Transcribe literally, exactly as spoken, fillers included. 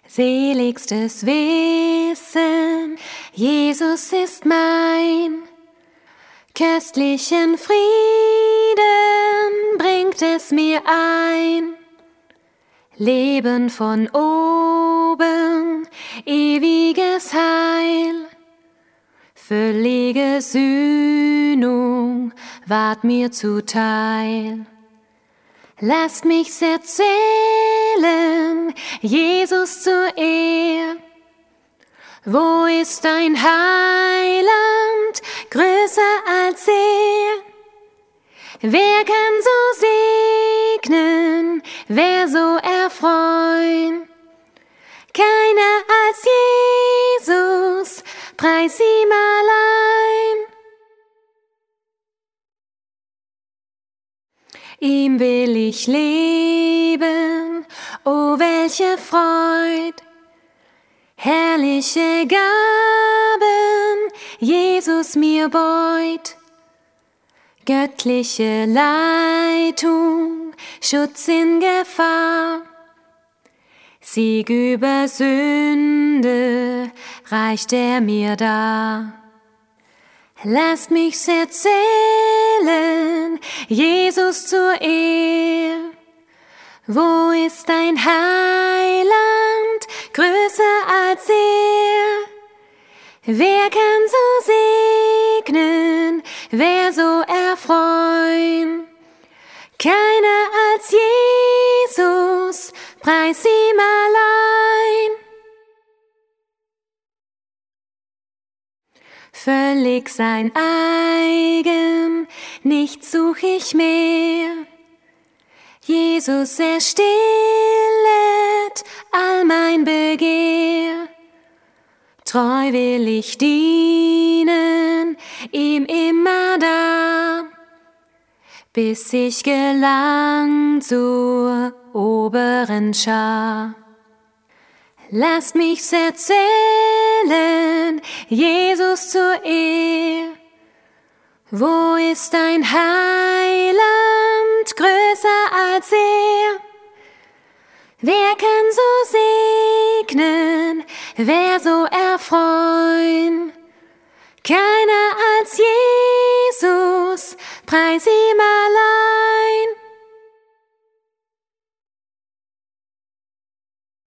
Seligstes Wissen, Jesus ist mein. Köstlichen Frieden bringt es mir ein. Leben von oben, ewiges Heil. Völlige Sühnung ward mir zuteil. Lasst mich's erzählen, Jesus zur Ehr. Wo ist dein Heiland, größer als er? Wer kann so segnen, wer so erfreuen? Keiner als Jesus, preis ihm allein. Ihm will ich leben, oh welche Freud! Herrliche Gaben Jesus mir beut. Göttliche Leitung, Schutz in Gefahr. Sieg über Sünde reicht er mir dar. Lasst mich's erzählen, Jesus zur Ehr. Wo ist dein Heiland, größer als er? Wer kann so segnen, wer so erfreuen? Keiner als Jesus, preis ihm allein. Völlig sein eigen, nichts such ich mehr. Jesus, er stillet all mein Begehr. Treu will ich dienen, ihm immer da, bis ich gelang zur oberen Schar. Lasst mich's erzählen, Jesus zur Ehr. Wo ist dein Heiland, größer als er? Wer kann so segnen, wer so erfreuen? Keiner als Jesus, preis ihm allein.